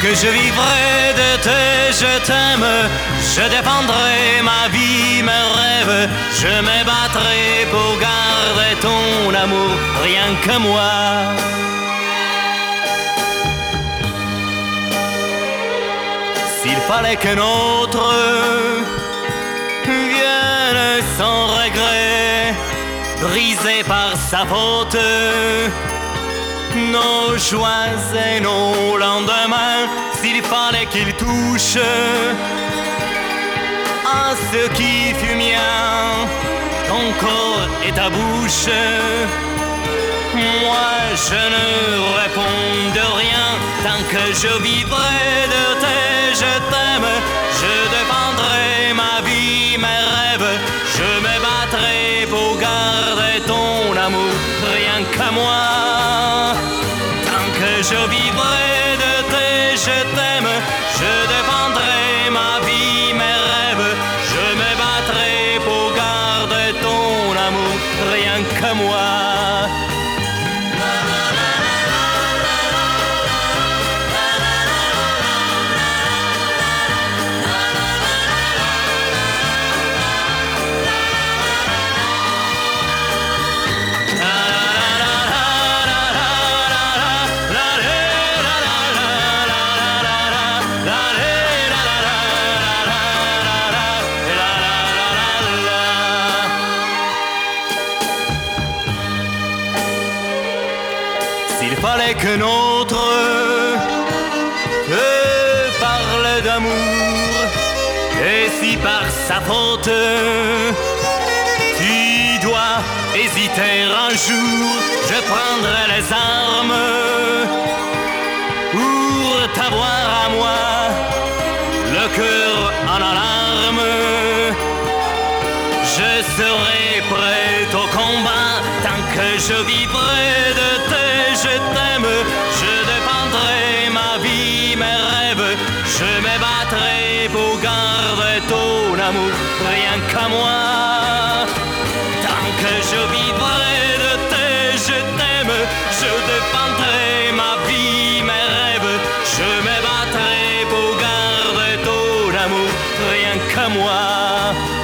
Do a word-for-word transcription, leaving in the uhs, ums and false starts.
que je vivrai de tes je t'aime, je défendrai ma vie, mes rêves, je me battrai pour garder ton amour, rien que moi. S'il fallait qu'un autre vienne sans regret, brisé par sa faute, nos joies et nos lendemains, s'il fallait qu'il touche à ce qui fut mien, ton corps et ta bouche, moi je ne réponds de rien. Tant que je vivrai de tes je t'aime, je défendrai ma vie, mes rêves, je me battrai pour garder ton amour, rien que moi. Tant que je vivrai de tes je t'aime, je défendrai ma vie, mes rêves, je me battrai pour garder ton amour, rien que moi. S'il fallait qu'un autre te parle d'amour, et si par sa faute tu dois hésiter un jour, je prendrai les armes pour t'avoir à moi, le cœur en alarme. Je serai prêt au combat tant que je vivrai de tes je t'aime, je défendrai ma vie, mes rêves, je me battrai pour garder ton amour, rien qu'à moi. Tant que je vivrai de tes je t'aime, je défendrai ma vie, mes rêves, je me battrai pour garder ton amour, rien qu'à moi.